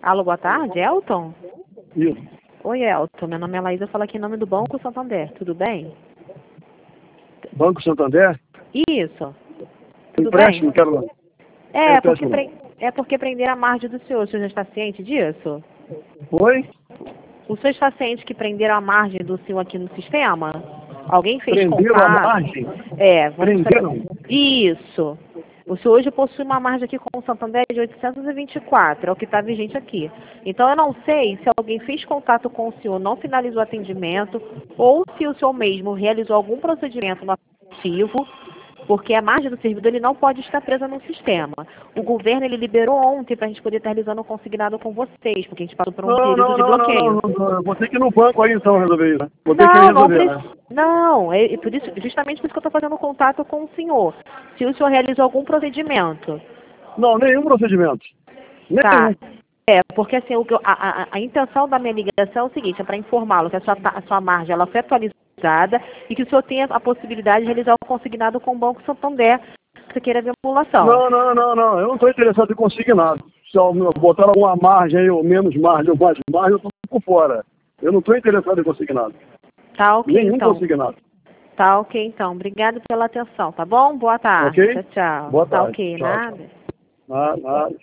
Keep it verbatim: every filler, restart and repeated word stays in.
Alô, boa tarde, Elton? Isso. Oi, Elton. Meu nome é Laísa, eu falo aqui em nome do Banco Santander. Tudo bem? Banco Santander? Isso. Tudo Empréstimo, bem? quero lá. É, porque, Empréstimo não. pre... é porque prenderam a margem do senhor. O senhor já está ciente disso? Oi? O senhor está ciente que prenderam a margem do senhor aqui no sistema? Alguém fez Prenderam a contato? margem? É, vamos Prenderam? saber. Isso. O senhor hoje possui uma margem aqui com o Santander de oitocentos e vinte e quatro, é o que está vigente aqui. Então, eu não sei se alguém fez contato com o senhor, não finalizou o atendimento, ou se o senhor mesmo realizou algum procedimento no aplicativo, porque a margem do servidor ele não pode estar presa no sistema. O governo ele liberou ontem para a gente poder estar realizando um consignado com vocês, porque a gente passou por um Não, período não, de não, não, bloqueio. não, não. Eu vou ter que ir no banco aí então resolver isso. Vou ter que Não, não resolver, né? precisa. Não, é, é por isso, justamente por isso que eu estou fazendo contato com o senhor. Se o senhor realizou algum procedimento. Não, nenhum procedimento. Tá. Nenhum. É, porque assim, o que eu- a, a, a intenção da minha ligação é o seguinte, é para informá-lo que a sua, ta- a sua margem ela foi atualizada e que o senhor tenha a possibilidade de realizar o consignado com o Banco Santander, que você queira ver a emulação. Não, não, não, não. Eu não estou interessado em consignado. Se eu botar alguma margem aí, ou menos margem, ou mais margem, eu estou por fora. Eu não estou interessado em consignado. Tá ok, Nenhum então. consignado. Tá ok, então. Obrigado pela atenção, tá bom? Boa tarde. Ok? Tchau, tchau. Boa Tá tarde. ok, Tchau, tchau. nada? Nada, nada.